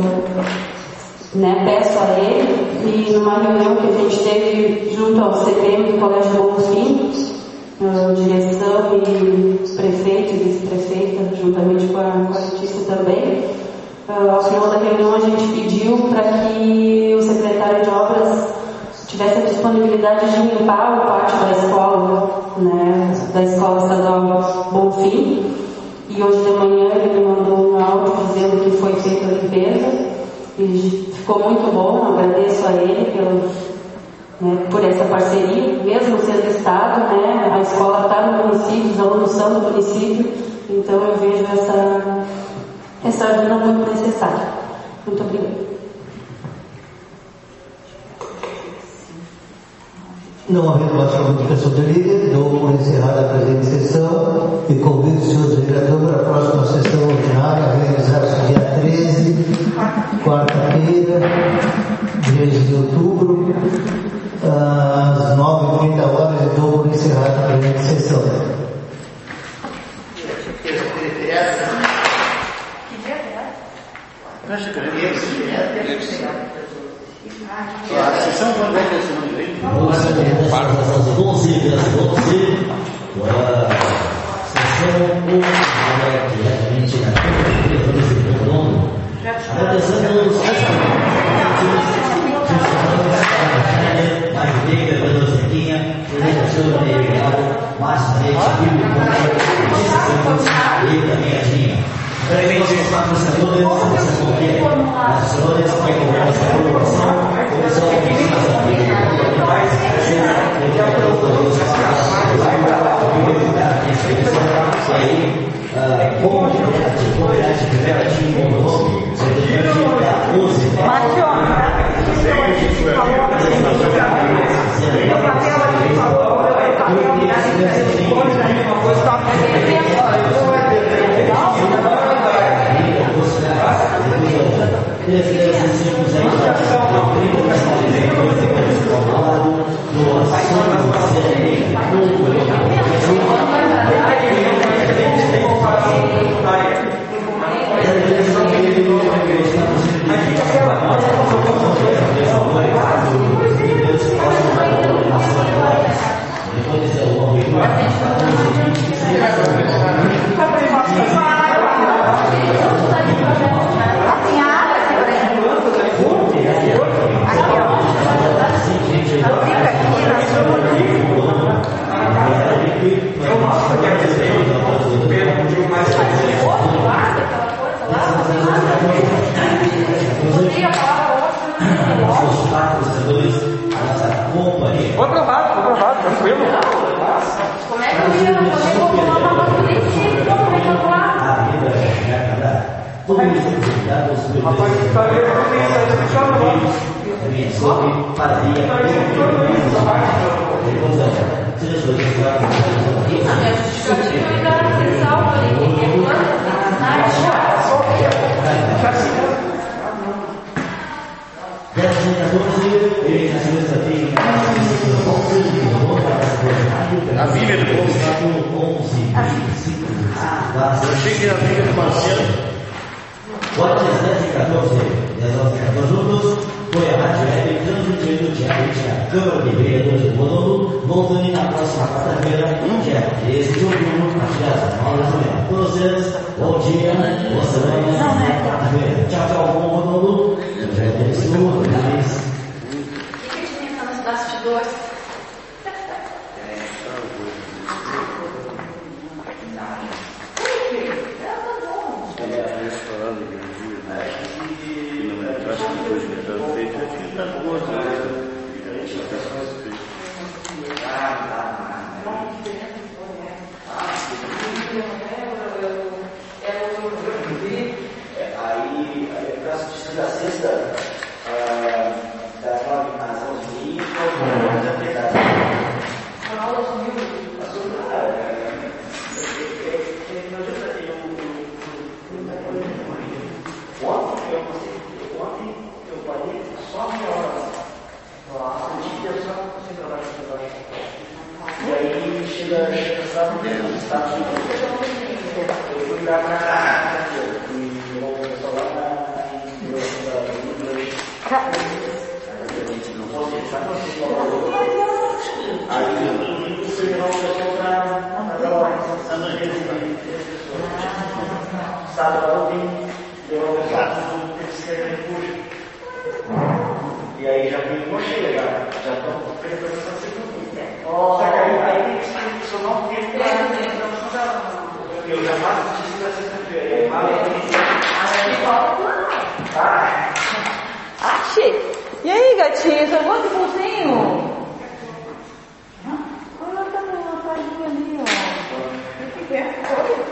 peço a ele, e numa reunião que a gente teve junto ao CPM do Colégio Bonfim, direção e prefeito e vice-prefeita, juntamente com a Letícia também, ao final da reunião a gente pediu para que o secretário de obras tivesse a disponibilidade de limpar o pátio da escola, da escola estadual Bonfim, e hoje de manhã ele me mandou um áudio dizendo que foi feita a limpeza e ficou muito bom. Agradeço a ele por essa parceria, mesmo sendo Estado, a escola está no município, os alunos são do município, então eu vejo essa ajuda muito necessária. Muito obrigada. Não havendo mais comunicação de líder, dou por encerrada a presente sessão e convido os senhores vereadores para a próxima sessão ordinária a realizar-se dia 13, quarta-feira, 13 de outubro, às 9h30, e dou por encerrada a presente sessão. A sessão quando vai ter semana que vem? Vamos começar às 11h, a sessão diretamente na Prefeitura do Redondo, agradecendo os mais bem, Pedro Zequinha, por essa sua material. E também a Dinha. Também os patrocinadores, essa companhia, as flores que acompanham essa programação, começou a pedir as atividades mais, e aí, como comunidade primeira com o nome, Foi aprovado, tranquilo. Como é que eu ia fazer uma nova política? Como é que eu vou lá? Rapaz, está vendo que isso aí funciona agora. A justificativa ainda se salva ali. A Bíblia do povo. Eu achei que a Bíblia do Marcelo. Pode ser 10 e 14, 14 juntos, foi a Rádio Web transmitindo diariamente a Câmara de Vereadores de Modolo, voltando na próxima quarta-feira, dia 13 de outubro, a partir das 9 da manhã. Com vocês, bom dia, boa semana, quarta-feira. Tchau, tchau, bom Modolo. Eu já tenho isso, feliz. O que tinha nos bastidores? E aí já tem uma cheia, já estão preparando essa segunda. Só que aí tem que selecionar um tempo para eu já faço isso na sexta-feira. Achei! E aí, gatinho, você gosta de pãozinho? Olha, tá uma palhinha ali, ó. O que é?